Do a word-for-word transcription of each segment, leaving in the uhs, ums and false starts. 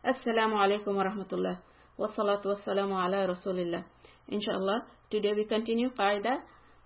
Assalamu alaikum wa rahmatullah. Wa salatu wa salamu ala rasulillah. Inshallah, today we continue qaida.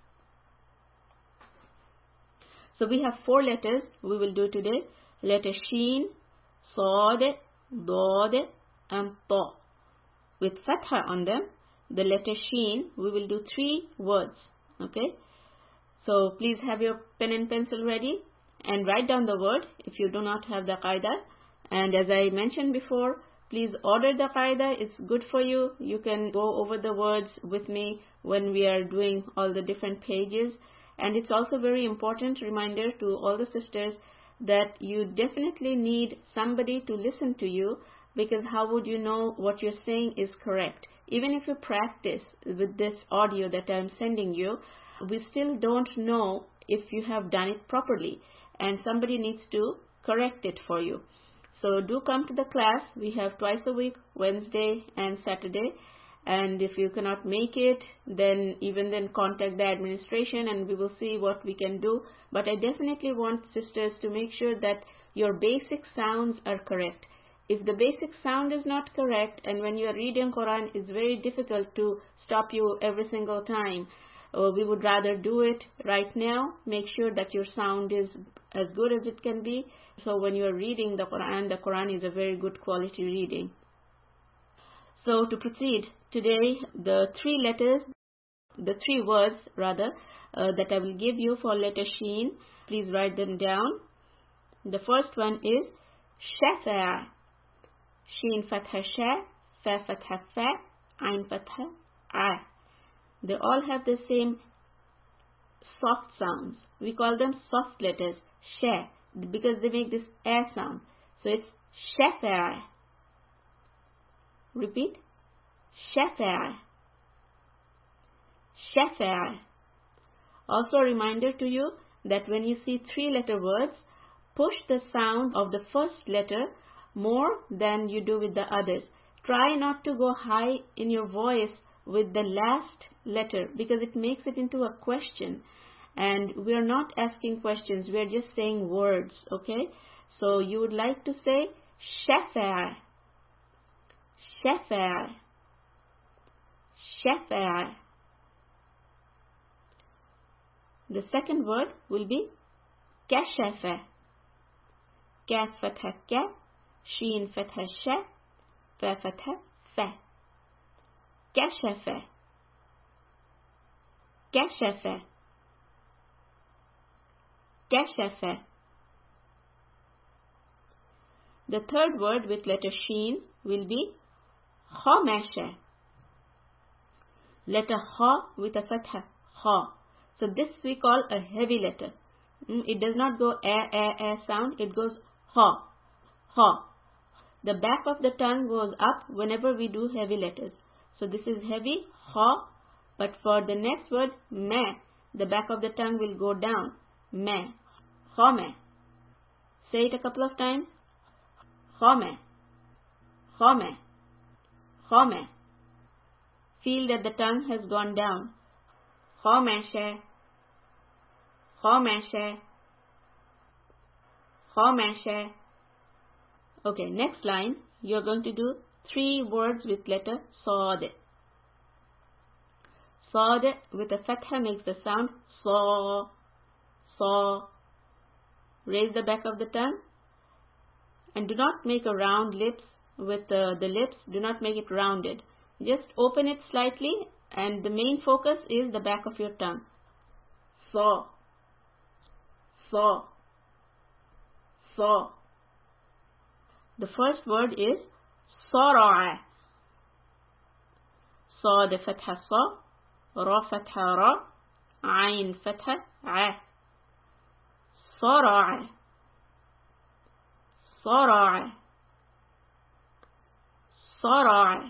So we have four letters we will do today. Letter Sheen, Sad, Dad and Ta. With fatha on them, the letter Sheen, we will do three words. Okay? So please have your pen and pencil ready and write down the word if you do not have the qaida. And as I mentioned before, please order the qaida. It's good for you. You can go over the words with me when we are doing all the different pages. And it's also very important reminder to all the sisters that you definitely need somebody to listen to you, because how would you know what you're saying is correct? Even if you practice with this audio that I'm sending you, we still don't know if you have done it properly, and somebody needs to correct it for you. So do come to the class. We have twice a week, Wednesday and Saturday. And if you cannot make it, then even then contact the administration and we will see what we can do. But I definitely want sisters to make sure that your basic sounds are correct. If the basic sound is not correct, and when you are reading Quran, it's very difficult to stop you every single time. Uh, we would rather do it right now. Make sure that your sound is as good as it can be. So when you are reading the Quran, the Quran is a very good quality reading. So to proceed, today the three letters, the three words rather, uh, that I will give you for letter Sheen, please write them down. The first one is Shafa. Sheen fatha sha, fa fatha fa, ain fatha a. They all have the same soft sounds. We call them soft letters, sha, because they make this a sound. So it's shafa. Repeat. Shafa. Shafa. Also a reminder to you that when you see three letter words, push the sound of the first letter more than you do with the others. Try not to go high in your voice with the last letter, because it makes it into a question. And we are not asking questions, we are just saying words, okay? So you would like to say shafa. Shafa. Shafa. The second word will be kashafa. Kaf fatha ka, sheen fatha sha, fa fatha fa. Kashafa. Kashafa. Kashafa. The third word with letter Sheen will be Khamasha. Letter Ha with a fatha, Ha. So this we call a heavy letter. It does not go a, a, a sound. It goes Ha, Ha. The back of the tongue goes up whenever we do heavy letters. So this is heavy, Ha. But for the next word, Ma, the back of the tongue will go down. Ma. Khama. Say it a couple of times. Khama. Khama. Khama. Feel that the tongue has gone down. Khamasha. Khamasha. Khamasha. Okay, next line. You're going to do three words with letter Sad. Sad with a fatha makes the sound Sa. Sa. Raise the back of the tongue and do not make a round lips with uh, the lips. Do not make it rounded. Just open it slightly, and the main focus is the back of your tongue. Sa. Sa. Sa. The first word is Sara'a. Sa the fatha sa, ra fatha ra, ain fatha a. Sara'a. Sara'a. Sara'a.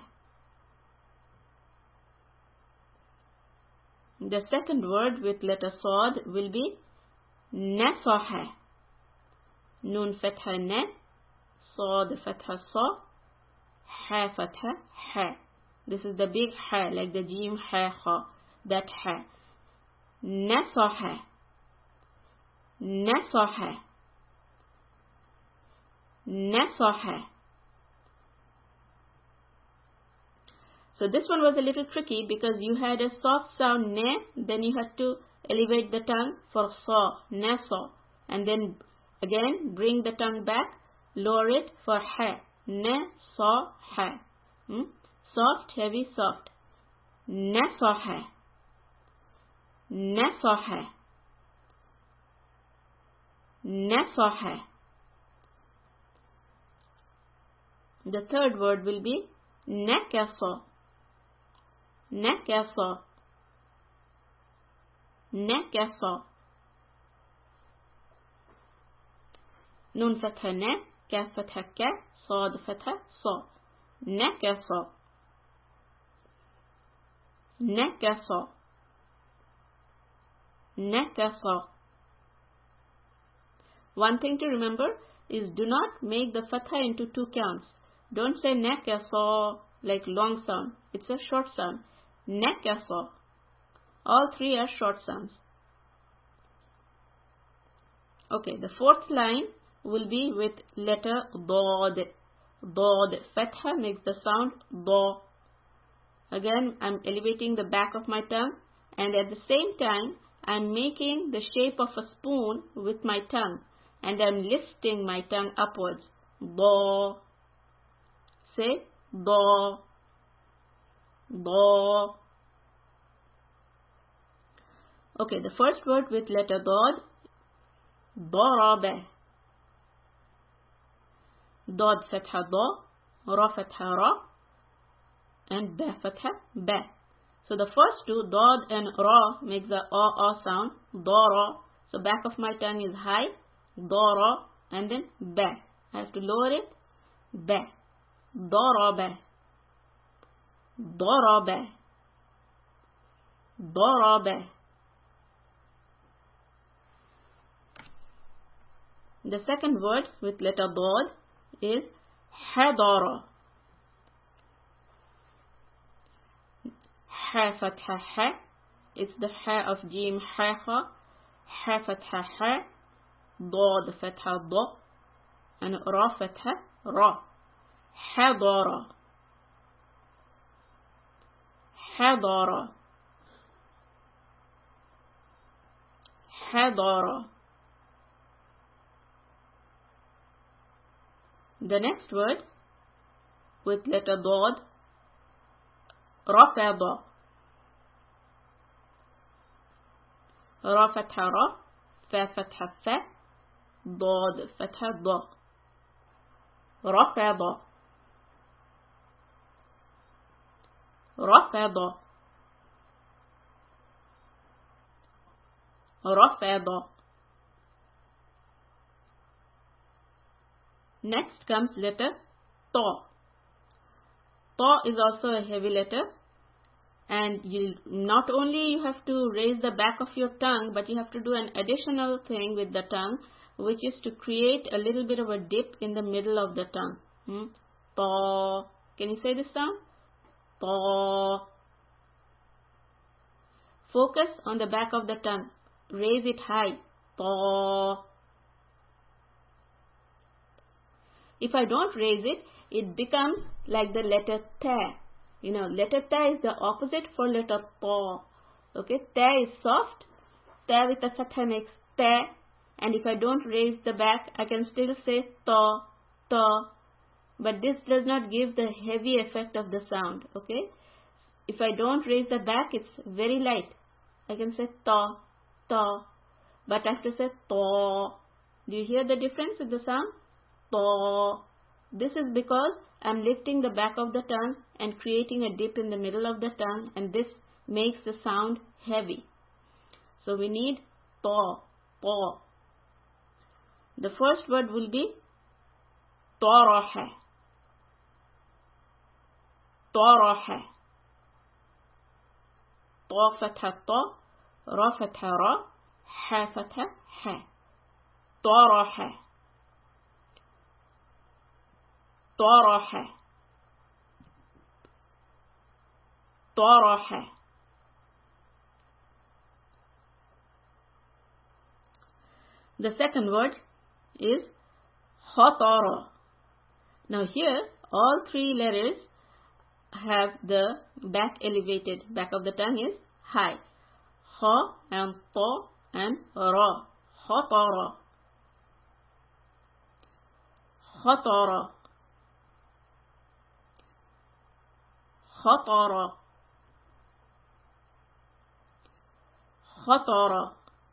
The second word with letter Sad will be Nasaha. Nun fatha na, Sad fatha sa, Ha fatha ha. This is the big ha, like the Jim ha ha. That ha. Nasaha. Nasaha. Nasaha. So this one was a little tricky because you had a soft sound ne, then you had to elevate the tongue for saw, ne saw, and then again bring the tongue back, lower it for ha, ne saw ha. Hmm? Soft, heavy, soft. Ne saw ha, ne saw ha, ne saw ha. The third word will be nakasa. Nakasa. Nakasa. Nun fatha na, kaf fatha ka, sad fatha sa. Nakasa. Nakasa. Nakasa. One thing to remember is do not make the fatha into two counts. Don't say nakasa like long sound. It's a short sound. Nakasa. All three are short sounds. Okay, the fourth line will be with letter dod. Dod. Fatha makes the sound do. Again, I'm elevating the back of my tongue, and at the same time, I'm making the shape of a spoon with my tongue, and I'm lifting my tongue upwards. Do. Say do. Do. Okay, the first word with letter dod, darabe. Dod fatha do, ra fatha ra, and ba fatha ba. So the first two, dod and ra, makes the a a sound, dara. So back of my tongue is high, dara, and then ba. I have to lower it, ba. Darabe. Darabe. Darabe. The second word with letter dod is hadara. Ha fatha ha. It's the ha of jim ha ha. Ha fatha ha. Dod fatha do. And ra fatha ra. Hadara. Hadara. Hadara. The next word with letter dod, rafada. Ra fatha ra, fa fatha fa, dod fatha da. Rafada. Rafada. Rafada. Next comes letter ta. Ta is also a heavy letter, and you not only you have to raise the back of your tongue, but you have to do an additional thing with the tongue, which is to create a little bit of a dip in the middle of the tongue. Hmm? Ta. Can you say this sound? Ta. Focus on the back of the tongue. Raise it high. Ta. If I don't raise it, it becomes like the letter ta. You know, letter ta is the opposite for letter ta. Okay, ta is soft. Ta with a fatha makes ta. And if I don't raise the back, I can still say ta, ta. But this does not give the heavy effect of the sound. Okay, if I don't raise the back, it's very light. I can say ta, ta. But I have to say ta. Do you hear the difference with the sound? Ta. This is because I'm lifting the back of the tongue and creating a dip in the middle of the tongue, and this makes the sound heavy. So we need ta, ta. The first word will be taraha. Taraha. Ta fatha ta, ra fatha ra, ha fatha ha. Taraha. Taraha. Taraha. The second word is khatara. Now here all three letters have the back elevated, back of the tongue is high. Ha and ta and ra. Khatara. Khatara. Khatara. Khatara.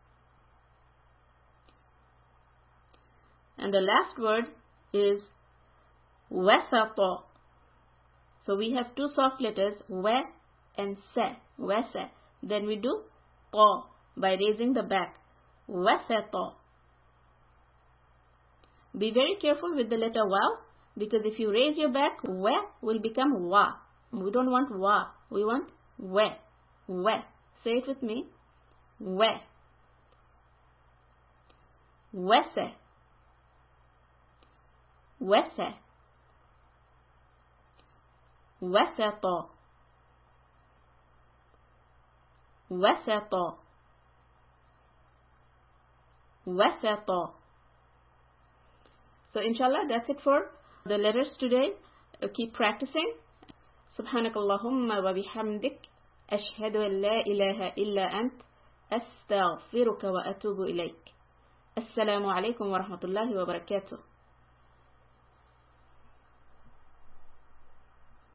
And the last word is wasata. So we have two soft letters, wa and sa, wasa. Then we do ta by raising the back, wasata. Be very careful with the letter waw, because if you raise your back, wa will become wa. We don't want wa, we want wa, wa. Say it with me, wa, wasa, wasa. وسط وسط وسط. So inshallah, that's it for the letters today. Uh, keep practicing. سبحانك اللهم وبحمدك أشهد أن لا إله إلا أنت أستغفرك وأتوب إليك. السلام عليكم ورحمة الله وبركاته.